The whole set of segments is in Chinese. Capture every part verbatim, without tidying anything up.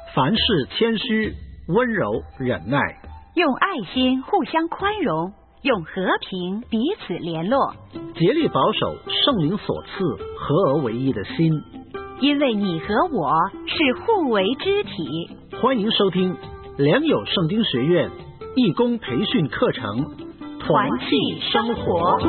凡事谦虚，温柔忍耐， 用爱心互相宽容，用和平彼此联络， 竭力保守圣灵所赐合而为一的心。 因为你和我是互为肢体。 欢迎收听良友圣经学院义工培训课程，团契生活。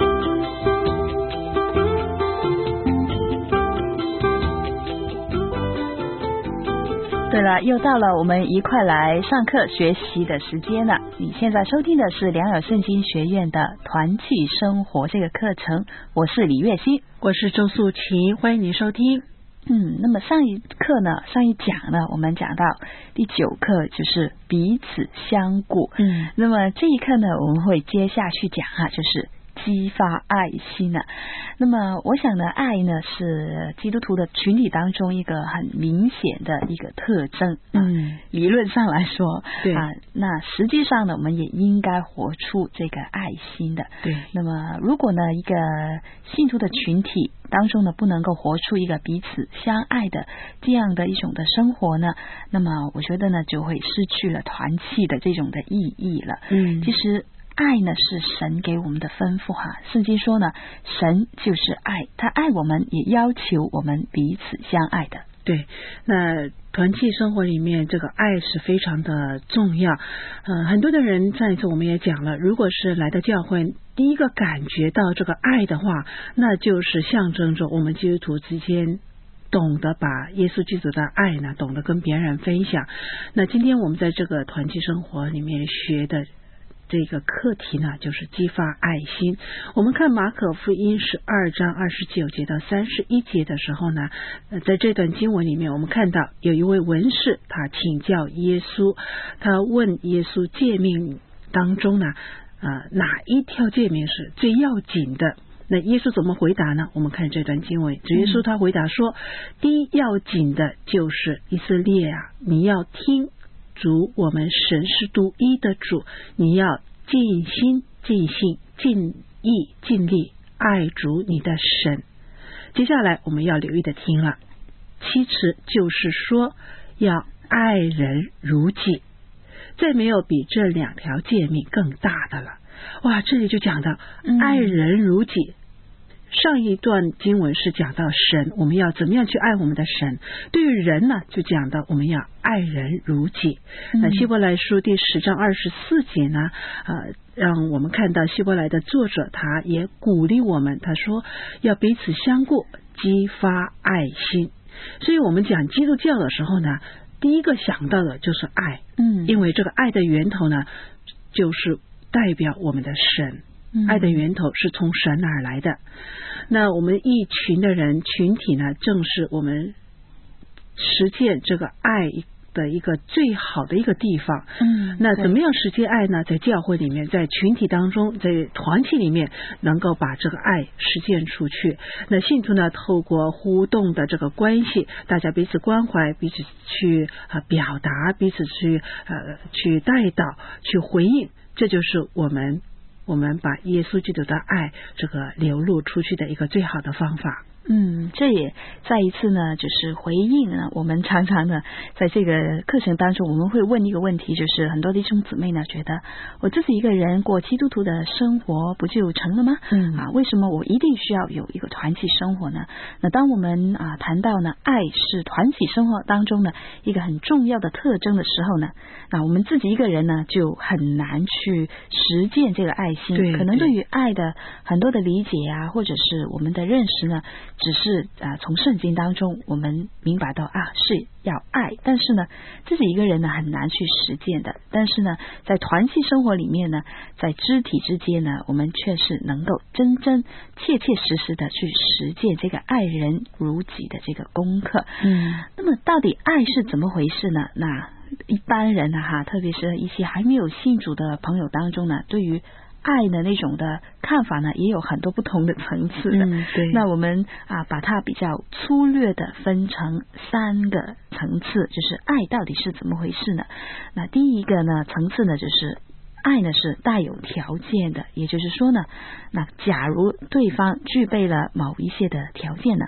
对了，又到了我们一块来上课学习的时间了。你现在收听的是良友圣经学院的团契生活这个课程，我是李月欣， 我是周素琴，欢迎您收听。 嗯，那么上一课呢，上一讲呢，我们讲到第九课就是彼此相顾。嗯，那么这一课呢，我们会接下去讲啊，就是激发爱心呢、啊。那么我想呢，爱呢是基督徒的群体当中一个很明显的一个特征。嗯，理论上来说，对啊，那实际上呢，我们也应该活出这个爱心的。对。那么如果呢，一个信徒的群体当中呢，不能够活出一个彼此相爱的这样的一种的生活呢，那么我觉得呢，就会失去了团契的这种的意义了。嗯，其实爱呢是神给我们的吩咐哈，圣经说呢，神就是爱，他爱我们，也要求我们彼此相爱的。 对，那团契生活里面这个爱是非常的重要。呃，很多的人上一次我们也讲了，如果是来到教会，第一个感觉到这个爱的话，那就是象征着我们基督徒之间懂得把耶稣基督的爱呢，懂得跟别人分享。那今天我们在这个团契生活里面学的这个课题呢，就是激发爱心。我们看马可福音十二章二十九节到三十一节的时候呢，呃，在这段经文里面，我们看到有一位文士，他请教耶稣，他问耶稣诫命当中呢，呃，哪一条诫命是最要紧的？那耶稣怎么回答呢？我们看这段经文，主耶稣他回答说，嗯、第一要紧的就是以色列啊，你要听主我们神是独一的主，你要尽心尽性尽意尽力爱主你的神。接下来我们要留意的听了，其实就是说要爱人如己，再没有比这两条诫命更大的了。哇，这里就讲到爱人如己。嗯，上一段经文是讲到神，我们要怎么样去爱我们的神。对于人呢，就讲到我们要爱人如己。嗯、那希伯来书第十章二十四节呢，呃，让我们看到希伯来的作者他也鼓励我们，他说要彼此相顾，激发爱心。所以我们讲基督教的时候呢，第一个想到的就是爱。嗯，因为这个爱的源头呢，就是代表我们的神。爱的源头是从神而来的。那我们一群的人群体呢，正是我们实践这个爱的一个最好的一个地方。嗯，那怎么样实践爱呢？在教会里面，在群体当中，在团体里面，能够把这个爱实践出去。那信徒呢，透过互动的这个关系，大家彼此关怀，彼此去呃表达，彼此去呃去带导，去回应，这就是我们。我们把耶稣基督的爱这个流露出去的一个最好的方法。 嗯，这也再一次呢，就是回应呢，我们常常呢，在这个课程当中，我们会问一个问题，就是很多弟兄姊妹呢，觉得我自己一个人过基督徒的生活不就成了吗？嗯啊，为什么我一定需要有一个团体生活呢？那当我们啊谈到呢，爱是团体生活当中呢一个很重要的特征的时候呢，那我们自己一个人呢，就很难去实践这个爱心。对，可能对于爱的很多的理解啊，或者是我们的认识呢，只是啊，从圣经当中我们明白到啊是要爱，但是呢自己一个人呢很难去实践的。但是呢在团契生活里面呢，在肢体之间呢，我们却是能够真真切切实实的去实践这个爱人如己的这个功课。嗯，那么到底爱是怎么回事呢？那一般人呢哈，特别是一些还没有信主的朋友当中呢，对于爱的那种的看法呢，也有很多不同的层次的。嗯，对。那我们啊，把它比较粗略的分成三个层次，就是爱到底是怎么回事呢？那第一个呢层次呢，就是爱呢是带有条件的，也就是说呢，那假如对方具备了某一些的条件呢，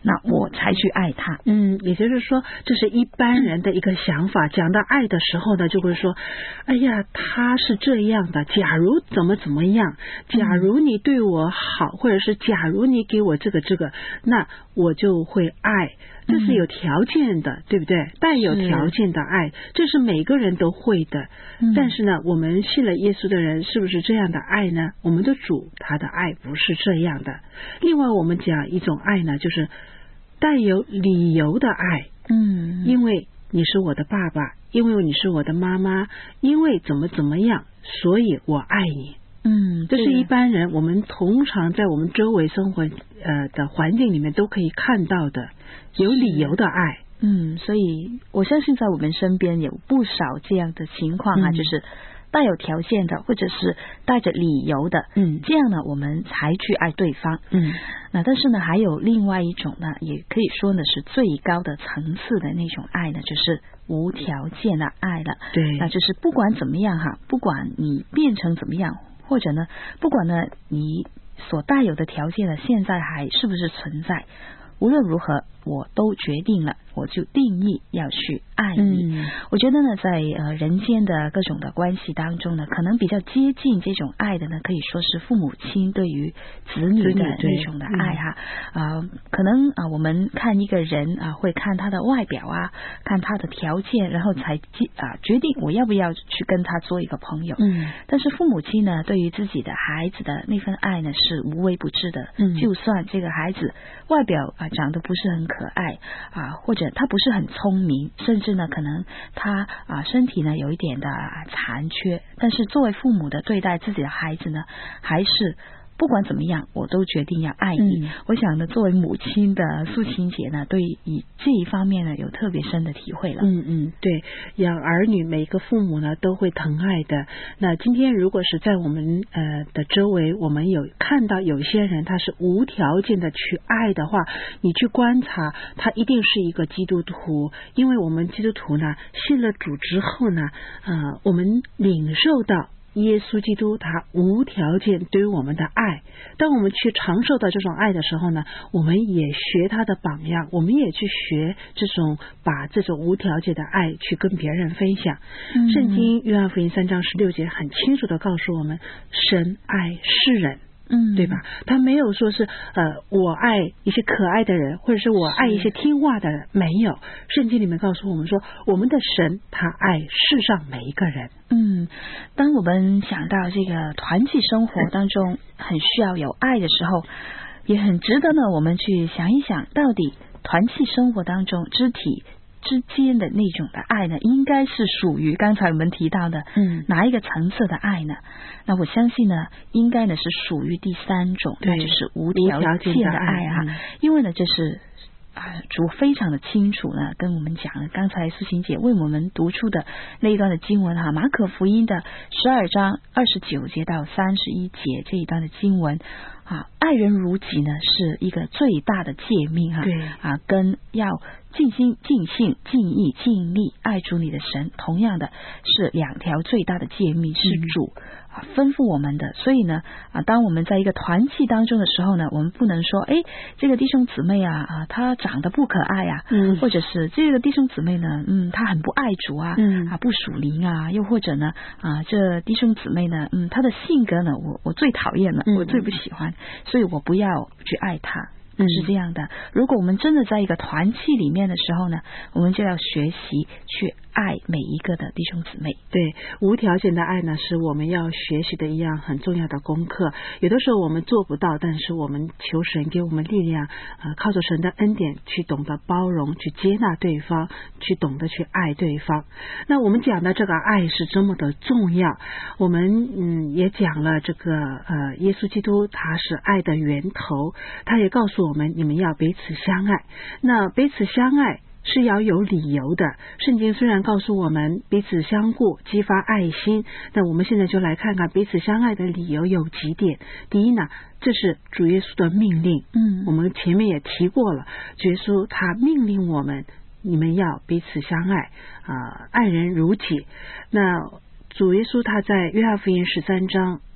那我才去爱他。 嗯，也就是说这是一般人的一个想法，讲到爱的时候呢，就会说哎呀他是这样的，假如怎么怎么样，假如你对我好，或者是假如你给我这个这个，那我就会爱。这是有条件的，对不对？带有条件的爱，这是每个人都会的。但是呢，我们信了耶稣的人是不是这样的爱呢？我们的主他的爱不是这样的。另外我们讲一种爱呢，就是带有理由的爱。嗯，因为你是我的爸爸，因为你是我的妈妈，因为怎么怎么样，所以我爱你。嗯，这是一般人我们通常在我们周围生活呃的环境里面都可以看到的有理由的爱。 嗯，所以我相信在我们身边有不少这样的情况啊，嗯、就是带有条件的，或者是带着理由的，嗯，这样呢我们才去爱对方。嗯，那但是呢还有另外一种呢，也可以说呢是最高的层次的那种爱呢，就是无条件的爱了。对，那就是不管怎么样哈，不管你变成怎么样，或者呢不管呢你所带有的条件呢现在还是不是存在，无论如何我都决定了，我就定义要去爱你。嗯、我觉得呢在呃人间的各种的关系当中呢，可能比较接近这种爱的呢，可以说是父母亲对于子女的那种的爱哈。啊、呃，可能啊、呃、我们看一个人啊、呃、会看他的外表啊，看他的条件，然后才啊、呃、决定我要不要去跟他做一个朋友。嗯，但是父母亲呢对于自己的孩子的那份爱呢是无微不至的。嗯，就算这个孩子外表啊、呃、长得不是很可爱啊，或者他不是很聪明，甚至呢可能他啊身体呢有一点的残缺，但是作为父母的对待自己的孩子呢，还是不管怎么样我都决定要爱你。嗯、我想呢作为母亲的素琴姐呢对以这一方面呢有特别深的体会了。 嗯嗯，对，养儿女每个父母呢都会疼爱的。那今天如果是在我们呃的周围，我们有看到有些人他是无条件的去爱的话，你去观察他一定是一个基督徒。因为我们基督徒呢信了主之后呢呃我们领受到耶稣基督他无条件对我们的爱，当我们去尝受到这种爱的时候呢，我们也学他的榜样，我们也去学这种把这种无条件的爱去跟别人分享。嗯、圣经约翰福音三章十六节很清楚的告诉我们，神爱世人。嗯，对吧？他没有说是呃，我爱一些可爱的人，或者是我爱一些听话的人，没有。圣经里面告诉我们说，我们的神他爱世上每一个人。 嗯，当我们想到这个团契生活当中很需要有爱的时候，也很值得呢我们去想一想，到底团契生活当中肢体之间的那种的爱呢，应该是属于刚才我们提到的嗯哪一个层次的爱呢？那我相信呢应该呢是属于第三种，那就是无条件的爱啊。嗯、因为呢这是啊主非常的清楚呢跟我们讲了，刚才素琴姐为我们读出的那一段的经文哈，马可福音的十二章二十九节到三十一节这一段的经文啊，爱人如己呢是一个最大的诫命哈。对啊，跟要尽心尽性尽意尽力爱主你的神，同样的是两条最大的诫命，是主、嗯、啊吩咐我们的。所以呢啊，当我们在一个团契当中的时候呢，我们不能说哎这个弟兄姊妹啊啊他长得不可爱啊，嗯、或者是这个弟兄姊妹呢嗯他很不爱主啊，嗯、啊不属灵啊，又或者呢啊这弟兄姊妹呢嗯他的性格呢我我最讨厌了，嗯、我最不喜欢，所以我不要去爱他。是这样的，如果我们真的在一个团契里面的时候呢，我们就要学习去爱每一个的弟兄姊妹。 对，无条件的爱呢是我们要学习的一样很重要的功课。有的时候我们做不到，但是我们求神给我们力量，呃，靠着神的恩典去懂得包容，去接纳对方，去懂得去爱对方。那我们讲的这个爱是这么的重要，我们嗯也讲了这个呃耶稣基督他是爱的源头，他也告诉我们你们要彼此相爱。那彼此相爱是要有理由的，圣经虽然告诉我们彼此相顾激发爱心，那我们现在就来看看彼此相爱的理由有几点。第一呢，这是主耶稣的命令，嗯，我们前面也提过了，主耶稣他命令我们你们要彼此相爱啊、呃，爱人如己。那主耶稣他在约翰福音十三章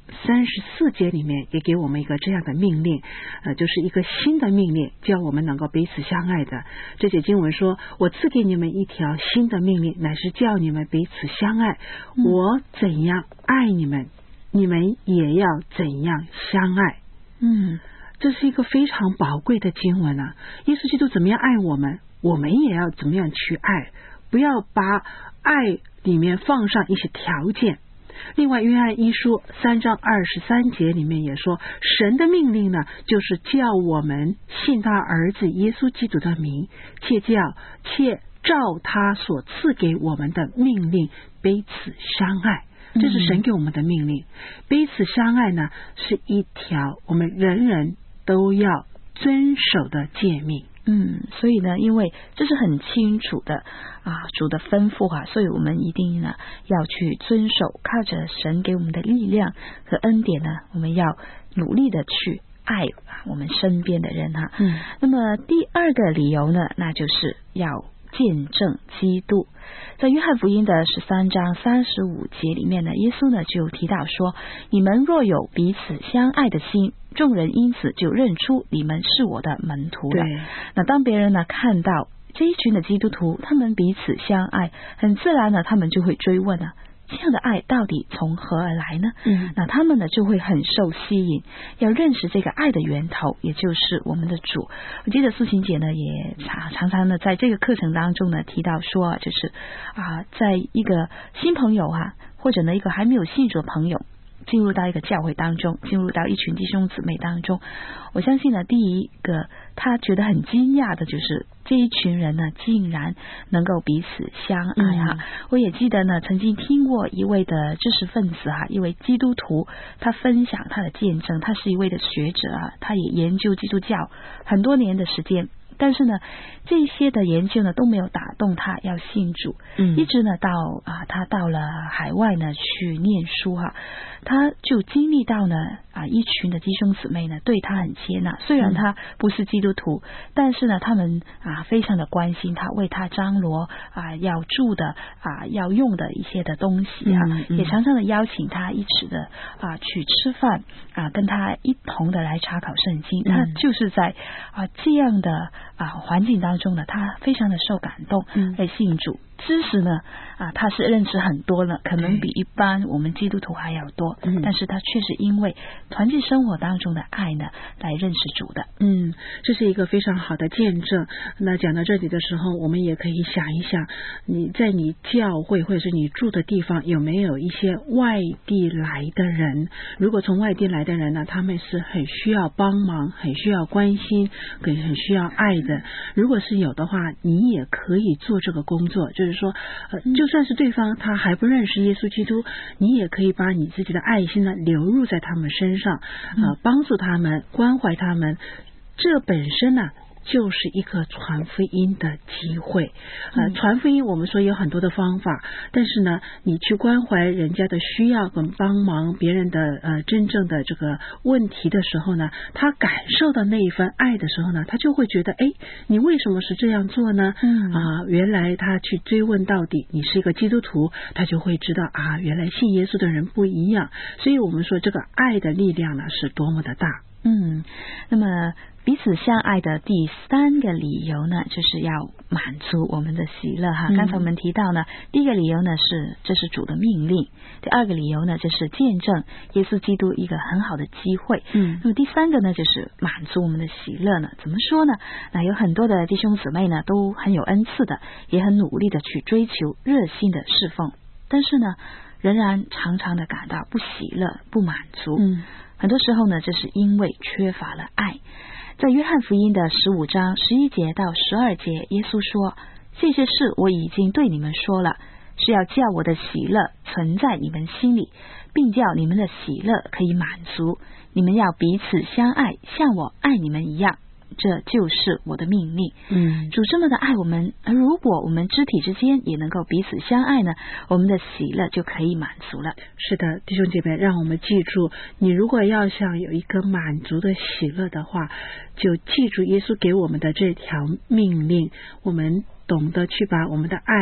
三十四节里面也给我们一个这样的命令，呃，就是一个新的命令，叫我们能够彼此相爱的。这节经文说，我赐给你们一条新的命令，乃是叫你们彼此相爱。嗯、我怎样爱你们，你们也要怎样相爱。 嗯， 这是一个非常宝贵的经文啊！耶稣基督怎么样爱我们，我们也要怎么样去爱，不要把爱里面放上一些条件。另外约翰一书三章二十三节里面也说，神的命令呢，就是叫我们信他儿子耶稣基督的名，切叫切照他所赐给我们的命令彼此相爱。这是神给我们的命令。彼此相爱呢，是一条我们人人都要遵守的诫命。 嗯，所以呢，因为这是很清楚的啊，主的吩咐啊，所以我们一定呢要去遵守，靠着神给我们的力量和恩典呢，我们要努力的去爱我们身边的人哈。 嗯， 那么第二个理由呢，那就是要见证基督。在约翰福音的十三章三十五节里面呢，耶稣呢就提到说，你们若有彼此相爱的心，众人因此就认出你们是我的门徒了。那当别人呢看到这一群的基督徒，他们彼此相爱，很自然呢他们就会追问啊，这样的爱到底从何而来呢？ 嗯， 那他们呢就会很受吸引，要认识这个爱的源头，也就是我们的主。我记得素琴姐呢也常常常呢在这个课程当中呢提到说，就是啊，在一个新朋友啊，或者呢一个还没有信主的朋友进入到一个教会当中，进入到一群弟兄姊妹当中，我相信呢第一个他觉得很惊讶的就是这一群人呢竟然能够彼此相爱啊、嗯！我也记得呢曾经听过一位的知识分子啊，一位基督徒，他分享他的见证，他是一位的学者啊，他也研究基督教很多年的时间，但是呢这些的研究呢都没有打动他要信主， 嗯， 一直呢到啊他到了海外呢去念书哈、啊，他就经历到呢啊一群的弟兄姊妹呢对他很接纳，虽然他不是基督徒，嗯、但是呢他们啊非常的关心他，为他张罗啊要住的啊要用的一些的东西啊， 嗯嗯、 也常常的邀请他一起的啊去吃饭啊，跟他一同的来查考圣经。嗯、他就是在啊这样的啊环境当中呢，他非常的受感动， 嗯， 而信主。知识呢啊，他是认识很多了，可能比一般我们基督徒还要多， 嗯， 但是他却是因为团契生活当中的爱呢来认识主的。 嗯，这是一个非常好的见证。那讲到这里的时候，我们也可以想一想，你在你教会或者是你住的地方有没有一些外地来的人？如果从外地来的人呢，他们是很需要帮忙，很需要关心，很很需要爱的。如果是有的话，你也可以做这个工作，就是说呃，就算是对方他还不认识耶稣基督，你也可以把你自己的爱心呢流入在他们身上，呃，帮助他们，关怀他们，这本身呢就是一个传福音的机会。呃，传福音我们说有很多的方法，但是呢，你去关怀人家的需要跟帮忙别人的呃真正的这个问题的时候呢，他感受到那一份爱的时候呢，他就会觉得，哎，你为什么是这样做呢？ 嗯啊，原来他去追问到底，你是一个基督徒，他就会知道啊，原来信耶稣的人不一样。所以我们说这个爱的力量呢是多么的大。 嗯，那么彼此相爱的第三个理由呢，就是要满足我们的喜乐哈。刚才我们提到呢，第一个理由呢是这是主的命令，第二个理由呢就是见证耶稣基督一个很好的机会。 嗯， 那么第三个呢就是满足我们的喜乐呢，怎么说呢？那有很多的弟兄姊妹呢都很有恩赐的，也很努力的去追求热心的侍奉，但是呢仍然常常的感到不喜乐、不满足。 嗯。 很多时候呢，这是因为缺乏了爱。在约翰福音的十五章十一节到十二节，耶稣说：“这些事我已经对你们说了，是要叫我的喜乐存在你们心里，并叫你们的喜乐可以满足。你们要彼此相爱，像我爱你们一样。这就是我的命令。” 嗯， 主这么的爱我们，而如果我们肢体之间也能够彼此相爱呢，我们的喜乐就可以满足了。 是的，弟兄姐妹，让我们记住，你如果要想有一个满足的喜乐的话，就记住耶稣给我们的这条命令，我们懂得去把我们的爱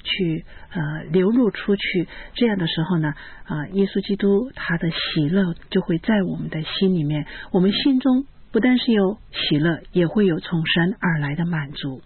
去呃流露出去，这样的时候呢，啊、呃，耶稣基督他的喜乐就会在我们的心里面，我们心中不但是有喜乐，也会有从神而来的满足。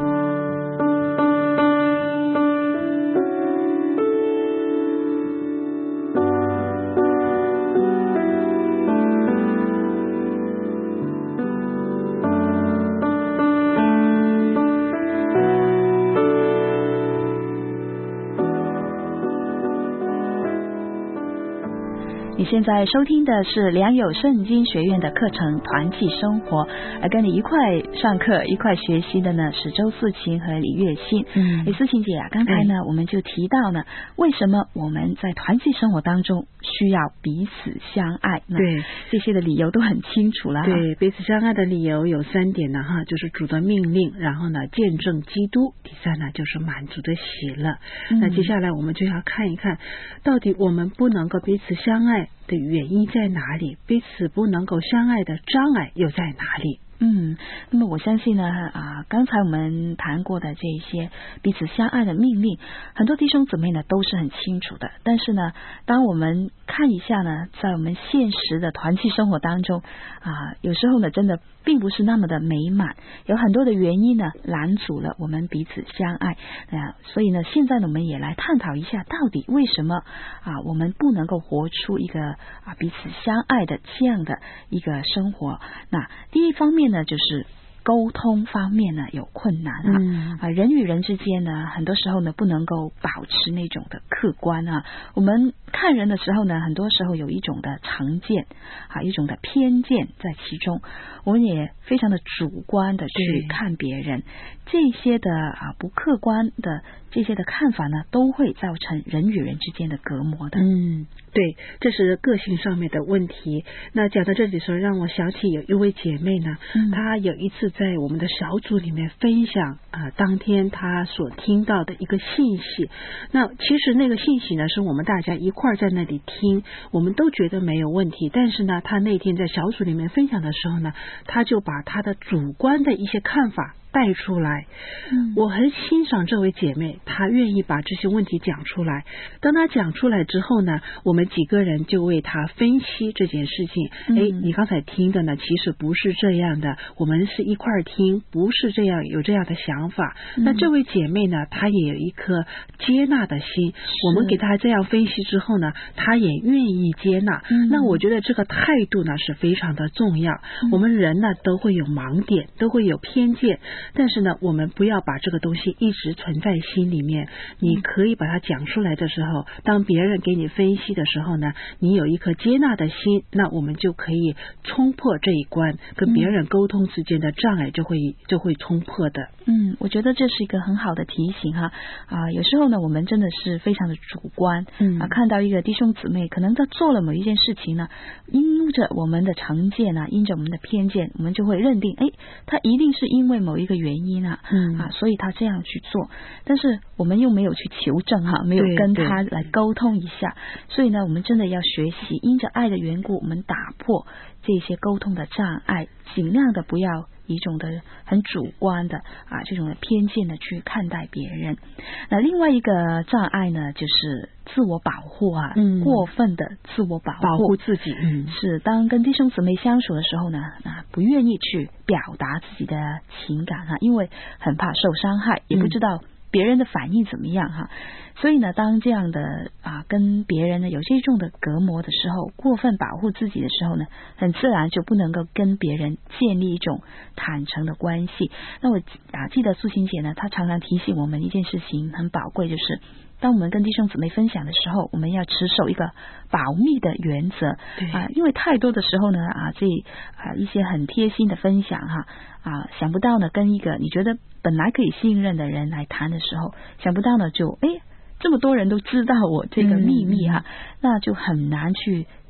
你现在收听的是良友圣经学院的课程团契生活，而跟你一块上课一块学习的呢是周四琴和李月信。嗯，李思琴姐啊，刚才呢、嗯、我们就提到呢，为什么我们在团契生活当中需要彼此相爱？ 对， 这些的理由都很清楚了。 对，彼此相爱的理由有三点呢，哈，就是主的命令，然后呢见证基督，第三呢就是满足的喜乐。嗯、那接下来我们就要看一看，到底我们不能够彼此相爱的原因在哪里？彼此不能够相爱的障碍又在哪里？ 嗯，那么我相信呢，啊，刚才我们谈过的这些彼此相爱的命令，很多弟兄姊妹呢都是很清楚的。但是呢，当我们看一下呢，在我们现实的团契生活当中，啊，有时候呢，真的并不是那么的美满，有很多的原因呢拦阻了我们彼此相爱。啊，所以呢，现在呢，我们也来探讨一下，到底为什么啊，我们不能够活出一个啊彼此相爱的这样的一个生活？那第一方面呢，就是沟通方面呢有困难啊、嗯、啊，人与人之间呢，很多时候呢不能够保持那种的客观啊。我们看人的时候呢，很多时候有一种的成见啊，一种的偏见在其中，我们也非常的主观的去看别人，这些的啊不客观的这些的看法呢，都会造成人与人之间的隔膜的。 嗯，对，这是个性上面的问题。那讲到这里的时候，让我想起有一位姐妹呢，嗯、她有一次在我们的小组里面分享啊、呃，当天她所听到的一个信息。那其实那个信息呢，是我们大家一块儿在那里听，我们都觉得没有问题。但是呢，她那天在小组里面分享的时候呢，她就把她的主观的一些看法带出来、嗯、我很欣赏这位姐妹，她愿意把这些问题讲出来。当她讲出来之后呢，我们几个人就为她分析这件事情。嗯、诶，你刚才听的呢，其实不是这样的，我们是一块儿听，不是这样，有这样的想法。嗯、那这位姐妹呢，她也有一颗接纳的心，我们给她这样分析之后呢，她也愿意接纳。嗯、那我觉得这个态度呢是非常的重要。嗯、我们人呢都会有盲点，都会有偏见，但是呢，我们不要把这个东西一直存在心里面。你可以把它讲出来的时候，当别人给你分析的时候呢，你有一颗接纳的心，那我们就可以冲破这一关，跟别人沟通之间的障碍就会就会冲破的。 嗯，我觉得这是一个很好的提醒哈。啊，有时候呢，我们真的是非常的主观。嗯啊，看到一个弟兄姊妹，可能他做了某一件事情呢，因着我们的成见啊，因着我们的偏见，我们就会认定，哎，他一定是因为某一个原因啊，嗯啊，所以他这样去做。但是我们又没有去求证哈，没有跟他来沟通一下，所以呢，我们真的要学习，因着爱的缘故，我们打破这些沟通的障碍，尽量的不要一种的很主观的啊这种的偏见的去看待别人。那另外一个障碍呢，就是自我保护啊，嗯、过分的自我保护， 保护自己。嗯， 是当跟弟兄姊妹相处的时候呢，啊，不愿意去表达自己的情感哈，因为很怕受伤害，也不知道别人的反应怎么样哈。所以呢，当这样的啊跟别人呢有这种的隔膜的时候，过分保护自己的时候呢，很自然就不能够跟别人建立一种坦诚的关系。那我啊记得素琴姐呢，她常常提醒我们一件事情很宝贵，就是当我们跟弟兄姊妹分享的时候，我们要持守一个保密的原则啊，因为太多的时候呢啊，这啊一些很贴心的分享哈啊，想不到呢跟一个你觉得本来可以信任的人来谈的时候，想不到呢就哎这么多人都知道我这个秘密哈、啊，嗯、那就很难去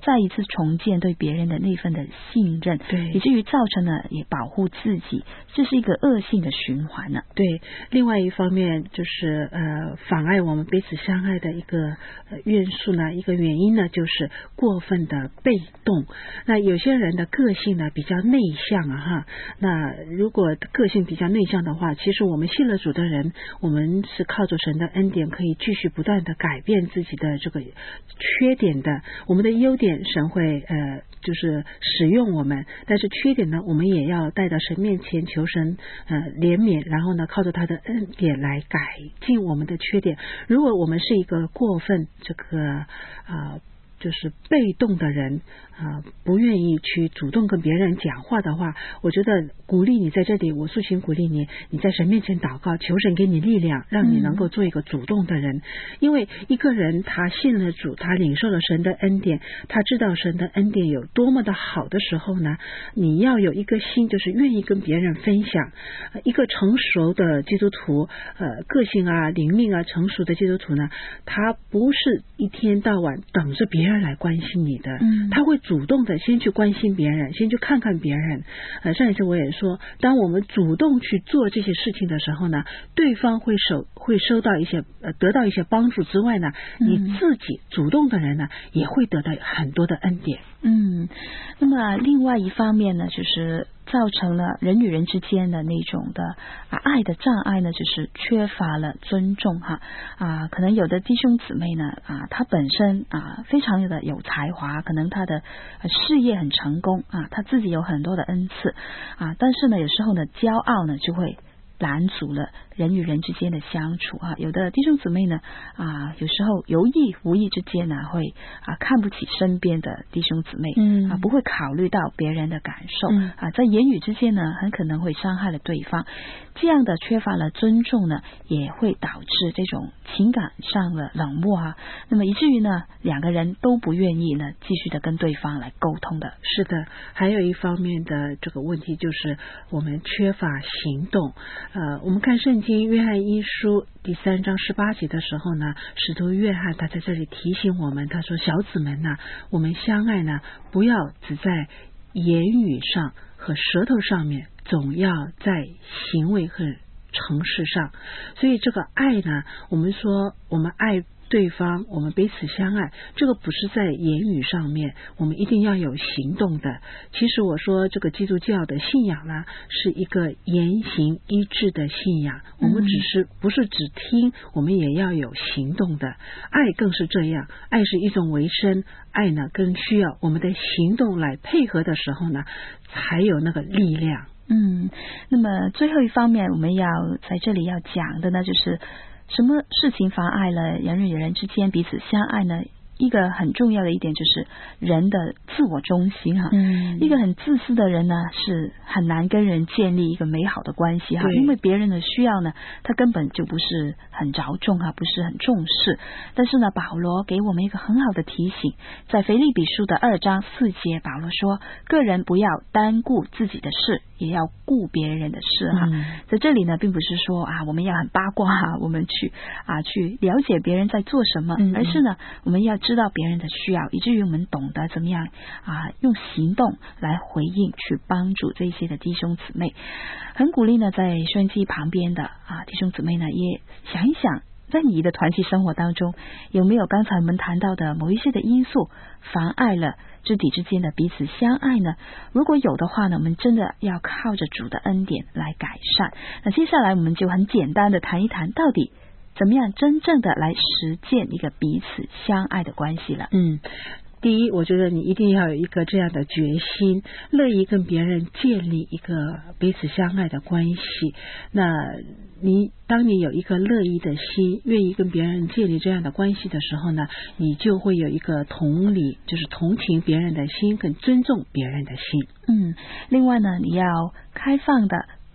再一次重建对别人的那份的信任， 对， 以至于造成了也保护自己，这是一个恶性的循环呢。 对，另外一方面就是呃妨碍我们彼此相爱的一个呃元素呢，一个原因呢就是过分的被动。那有些人的个性呢比较内向啊哈，那如果个性比较内向的话，其实我们信了主的人，我们是靠着神的恩典可以继续不断的改变自己的这个缺点的。我们的优点神会呃就是使用我们，但是缺点呢我们也要带到神面前求神呃怜悯，然后呢靠着他的恩典来改进我们的缺点。如果我们是一个过分这个啊、呃就是被动的人啊、呃，不愿意去主动跟别人讲话的话，我觉得鼓励你在这里，我素琴鼓励你，你在神面前祷告，求神给你力量，让你能够做一个主动的人。嗯、因为一个人他信了主，他领受了神的恩典，他知道神的恩典有多么的好的时候呢，你要有一个心，就是愿意跟别人分享。呃、一个成熟的基督徒，呃，个性啊、灵命啊成熟的基督徒呢，他不是一天到晚等着别人来关心你的，嗯，他会主动的先去关心别人，先去看看别人。呃，上一次我也说，当我们主动去做这些事情的时候呢，对方会收会收到一些呃得到一些帮助之外呢，嗯、你自己主动的人呢也会得到很多的恩典。 嗯，那么另外一方面呢，就是造成了人与人之间的那种的啊爱的障碍呢，就是缺乏了尊重哈啊，可能有的弟兄姊妹呢啊，他本身啊非常的有才华，可能他的、啊、事业很成功啊，他自己有很多的恩赐啊，但是呢有时候呢骄傲呢就会拦阻了人与人之间的相处啊，有的弟兄姊妹呢啊，有时候有意无意之间呢会啊看不起身边的弟兄姊妹，嗯啊，不会考虑到别人的感受，嗯啊，在言语之间呢，很可能会伤害了对方。这样的缺乏了尊重呢，也会导致这种情感上的冷漠啊，那么以至于呢，两个人都不愿意呢继续的跟对方来沟通的。 是的，还有一方面的这个问题就是我们缺乏行动。呃，我们看圣经约翰一书第三章十八节的时候呢，使徒约翰他在这里提醒我们，他说：“小子们呐、啊，我们相爱呢，不要只在言语上和舌头上面，总要在行为和诚实上。”所以这个爱呢，我们说我们爱对方，我们彼此相爱，这个不是在言语上面，我们一定要有行动的。其实我说这个基督教的信仰呢，是一个言行一致的信仰，我们只是不是只听，我们也要有行动的。爱更是这样，爱是一种维生，爱呢更需要我们的行动来配合的时候呢，才有那个力量。 嗯，那么最后一方面我们要在这里要讲的呢，就是什么事情妨碍了人与人之间彼此相爱呢？一个很重要的一点就是人的自我中心哈，嗯，一个很自私的人呢是很难跟人建立一个美好的关系哈，因为别人的需要呢，他根本就不是很着重哈，不是很重视。但是呢，保罗给我们一个很好的提醒，在腓立比书的二章四节，保罗说，个人不要单顾自己的事，也要顾别人的事哈。嗯、在这里呢，并不是说啊，我们要很八卦哈，我们去啊去了解别人在做什么，嗯、而是呢，我们要知道别人的需要，以至于我们懂得怎么样啊用行动来回应，去帮助这些的弟兄姊妹。很鼓励呢，在收音机旁边的啊弟兄姊妹呢，也想一想，在你的团契生活当中，有没有刚才我们谈到的某一些的因素妨碍了肢体之间的彼此相爱呢？如果有的话呢，我们真的要靠着主的恩典来改善。那接下来我们就很简单的谈一谈，到底怎么样真正的来实践一个彼此相爱的关系了。 嗯，第一，我觉得你一定要有一个这样的决心，乐意跟别人建立一个彼此相爱的关系。那你当你有一个乐意的心，愿意跟别人建立这样的关系的时候呢，你就会有一个同理，就是同情别人的心，跟尊重别人的心。 嗯，另外呢，你要开放的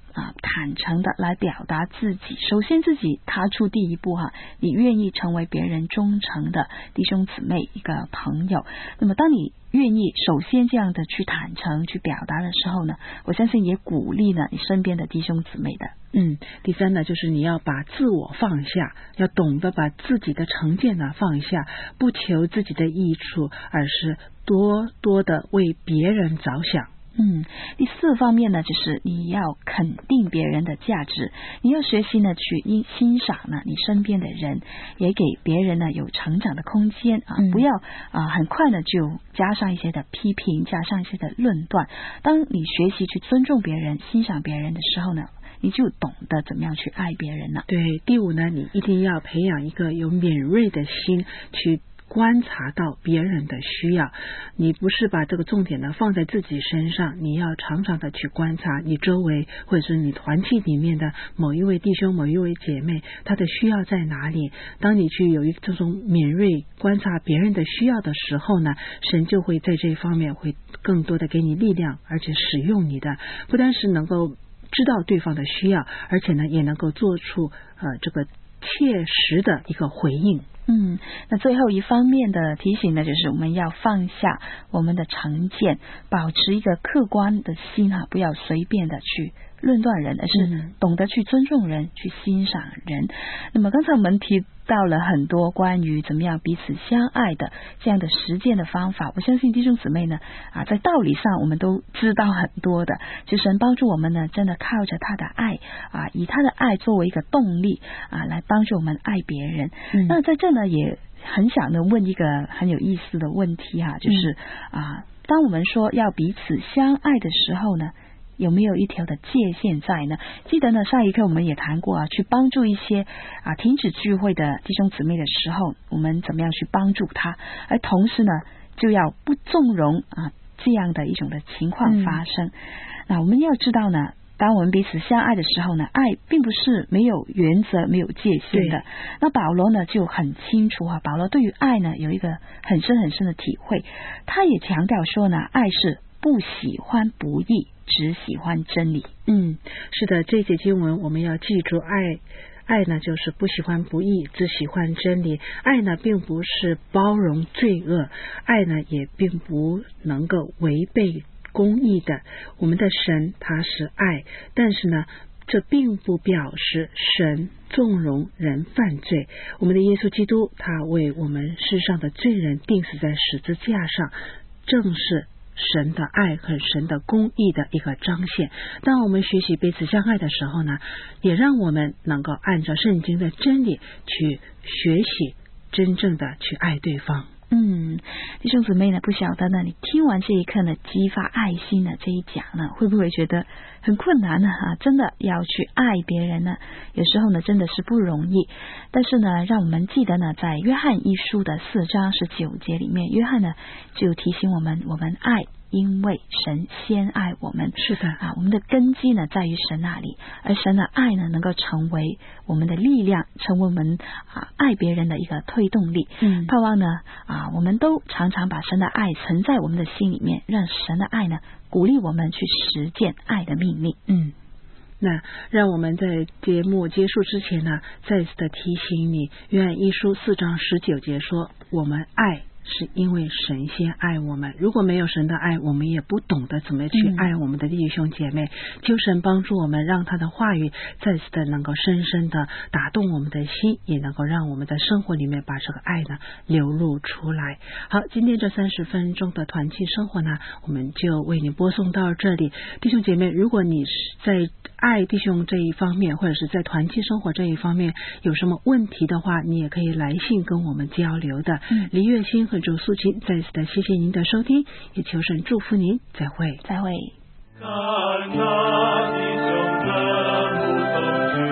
啊，坦诚的来表达自己。首先自己踏出第一步哈，你愿意成为别人忠诚的弟兄姊妹一个朋友。那么当你愿意首先这样的去坦诚去表达的时候呢，我相信也鼓励呢你身边的弟兄姊妹的。 嗯，第三呢，就是你要把自我放下，要懂得把自己的成见呢放下，不求自己的益处，而是多多的为别人着想。 嗯，第四方面呢，就是你要肯定别人的价值，你要学习呢去欣赏呢你身边的人，也给别人呢有成长的空间啊， 嗯、 不要啊很快呢就加上一些的批评，加上一些的论断。当你学习去尊重别人、欣赏别人的时候呢，你就懂得怎么样去爱别人了。 对，第五呢，你一定要培养一个有敏锐的心去观察到别人的需要，你不是把这个重点呢放在自己身上，你要常常的去观察你周围或者是你团体里面的某一位弟兄、某一位姐妹，他的需要在哪里。当你去有一这种敏锐观察别人的需要的时候呢，神就会在这方面会更多的给你力量，而且使用你的，不单是能够知道对方的需要，而且呢也能够做出呃这个切实的一个回应。 嗯，那最后一方面的提醒呢，就是我们要放下我们的成见，保持一个客观的心哈，不要随便的去论断人，而是懂得去尊重人，去欣赏人。那么刚才我们提到了很多关于怎么样彼此相爱的这样的实践的方法，我相信弟兄姊妹呢啊，在道理上我们都知道很多的，就神帮助我们呢，真的靠着他的爱啊，以他的爱作为一个动力啊，来帮助我们爱别人。嗯、那在这呢也很想呢问一个很有意思的问题哈、啊，就是、嗯、啊，当我们说要彼此相爱的时候呢，有没有一条的界限在呢？记得呢上一课我们也谈过啊，去帮助一些啊停止聚会的弟兄姊妹的时候，我们怎么样去帮助他，而同时呢就要不纵容啊这样的一种的情况发生。嗯、那我们要知道呢，当我们彼此相爱的时候呢，爱并不是没有原则、没有界限的。那保罗呢就很清楚啊，保罗对于爱呢有一个很深很深的体会，他也强调说呢，爱是不喜欢不义，只喜欢真理。 嗯，是的，这节经文我们要记住，爱爱呢就是不喜欢不义，只喜欢真理。爱呢并不是包容罪恶，爱呢也并不能够违背公义的。我们的神他是爱，但是呢这并不表示神纵容人犯罪。我们的耶稣基督他为我们世上的罪人钉死在十字架上，正是神的爱和神的公义的一个彰显。当我们学习彼此相爱的时候呢，也让我们能够按照圣经的真理去学习真正的去爱对方。 嗯，弟兄姊妹呢，不晓得呢，你听完这一课呢，激发爱心的这一讲呢，会不会觉得很困难呢？啊，真的要去爱别人呢，有时候呢，真的是不容易。但是呢，让我们记得呢，在约翰一书的四章十九节里面，约翰呢就提醒我们，我们爱，因为神先爱我们。 是的啊，我们的根基呢在于神那里，而神的爱呢能够成为我们的力量，成为我们啊爱别人的一个推动力。嗯，盼望呢啊我们都常常把神的爱存在我们的心里面，让神的爱呢鼓励我们去实践爱的命令。 嗯，那让我们在节目结束之前呢，再次的提醒你，约翰一书四章十九节说，我们爱是因为神先爱我们，如果没有神的爱，我们也不懂得怎么去爱我们的弟兄姐妹。求神帮助我们，让他的话语再次的能够深深的打动我们的心，也能够让我们的生活里面把这个爱呢流露出来。好，今天这三十分钟的团契生活呢，我们就为你播送到这里。弟兄姐妹，如果你是在爱弟兄这一方面，或者是在团契生活这一方面有什么问题的话，你也可以来信跟我们交流的。嗯，黎月心和主素琴再次的谢谢您的收听，也求神祝福您，再会再会。 看那弟兄的目送去，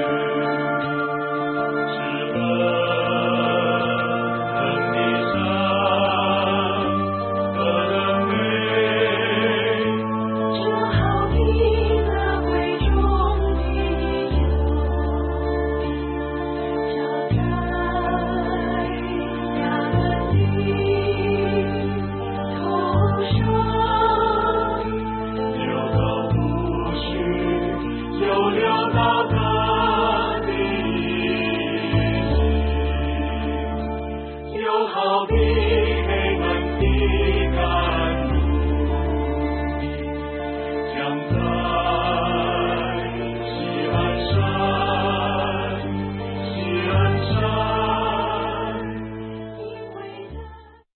是何等的伤，何等美， 这好比那贵重的油，浇在亚伦的头上， 流到不许好平